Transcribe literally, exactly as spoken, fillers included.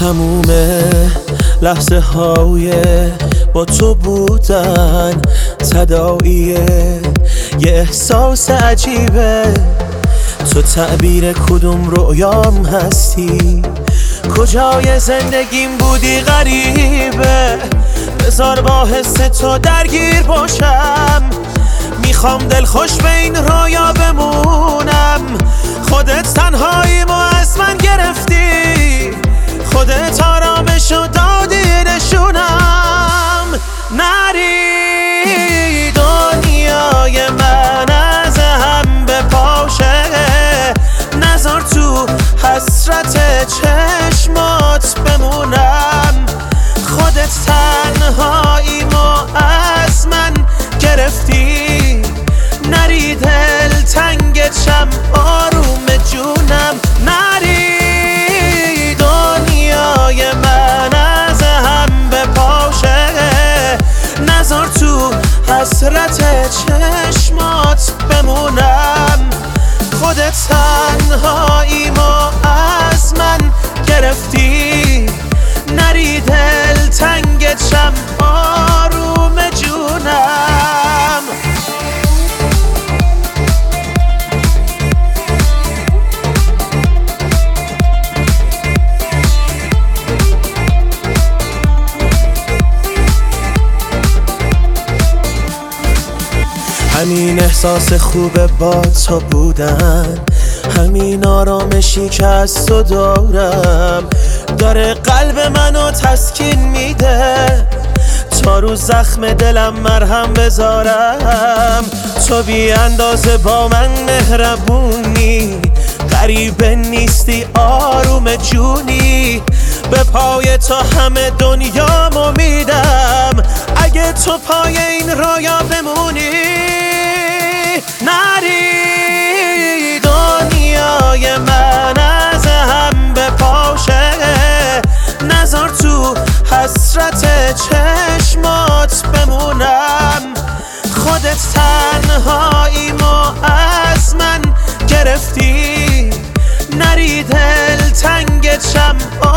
تموم لحظه های با تو بودن تداعیه یه احساس عجیبه. تو تعبیر کدوم رویام هستی، کجای زندگیم بودی غریبه. بذار با حس تو درگیر باشم، میخوام دلخوش به این رویا بمونم. خودت تنهاییمو از من گرفتی، خودت آرامشو دادی نشونم. نری دنیای من از هم بپاشه، نذار تو حسرت چشمات بمونم. خودت تنهاییمو از من گرفتی، نری دل تنگت شم آروم جونم. نری دنیای من از هم بپاشه، نذار تو حسرت چشمات بمونم. خودت تنهاییمو از من گرفتی، نری دل تنگت شم آروم جونم. همین احساس خوبه با تو بودن، همین آرامشی که از تو دارم، داره قلب منو تسکین میده. تا رو زخم دلم مرهم بذارم، تو بی اندازه با من مهربونی. غریبه نیستی آروم جونی، به پای تو همه دنیامو میدم. اگه تو پای این رویا بمونی، نری دنیای من از هم بپاشه، نذار تو حسرت چشمات بمونم. خودت تنهاییمو از من گرفتی، نری دل تنگت شم